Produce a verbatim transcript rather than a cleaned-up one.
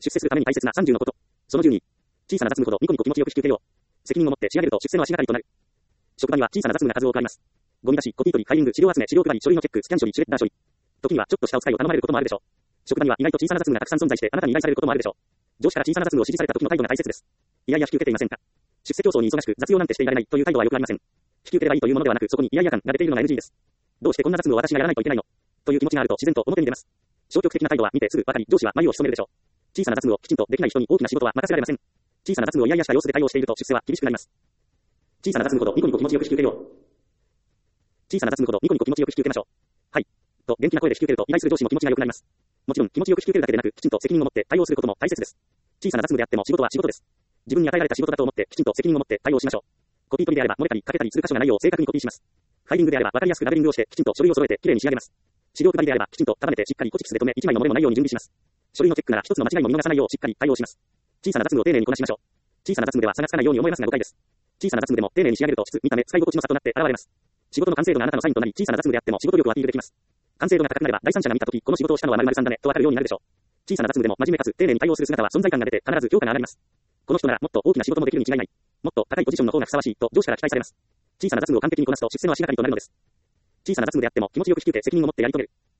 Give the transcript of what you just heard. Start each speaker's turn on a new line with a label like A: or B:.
A: 出世するために大切なさんじゅうのこと。そのじゅうに。小さな雑務ほどニコニコ気持ちよく引き受けよう。責任を持って仕上げると出世の足がかりとなる。職場には小さな雑務が数多くあります。ゴミ出し、コピー取り、ファイリング、資料集め、資料配り、書類のチェック、スキャン処理、シュレッダー処理。時にはちょっとしたお使いを頼まれることもあるでしょう。職場には意外と小さな雑務がたくさん存在してあなたに依頼されることもあるでしょう。上司から小さな雑務を指示された時の態度が大切です。いやいや引き受けていませんか。出世競争に忙しく雑用なんてしていられないという態度はよくありません。引き受ければいいというものではなく、そこにいやいや感が出ているのが エヌジー です。どうしてこんな雑務を私がやらないといけないのという気持ちがあると自然と表に出ます。消極的な態度は見てすぐわかり、上司は眉を潜めるでしょう。小さな雑務をきちんとできない人に大きな仕事は任せられません。小さな雑務をいやいやした様子で対応していると出世は厳しくなります。小さな雑務ほどニコニコ気持ちよく引き受けよう。小さな雑務ほどニコニコ気持ちよく引き受けましょう。はい。と元気な声で引き受けると依頼する上司も気持ちが良くなります。もちろん気持ちよく引き受けるだけでなく、きちんと責任を持って対応することも大切です。小さな雑務であっても仕事は仕事です。自分に与えられた仕事だと思ってきちんと責任を持って対応しましょう。コピー取りであれば漏れたりかけたりする箇所がないよう正確にコピーします。ファイリングであれば分かりやすくラベリングをしてきちんと書類を揃えてきれいに仕上げます。資料配りであればきちんと束ねてしっかりコチキスで留め一枚の漏れもないように準備します。書類のチェックなら一つの間違いも見逃さないようしっかり対応します。小さな雑務を丁寧にこなしましょう。小さな雑務では差がつかないように思えますが誤解です。小さな雑務でも丁寧に仕上げると質、見た目、使い心地の差となって現れます。仕事の完成度があなたのサインとなり、小さな雑務であっても仕事力をアピールできます。完成度が高くなれば第三者が見たとき、この仕事をしたのは〇〇さんだねとわかるようになるでしょう。小さな雑務でも真面目かつ丁寧に対応する姿は存在感が出て必ず評価が上がります。この人ならもっと大きな仕事もできるに違いない。もっと高いポジションの方がふさわしいと上司から期待されます。小さな雑務を完璧にこなすと出世の足がかりとなるのです。小さな雑務であっても気持ちよく引き受け責任を持ってやり遂げる。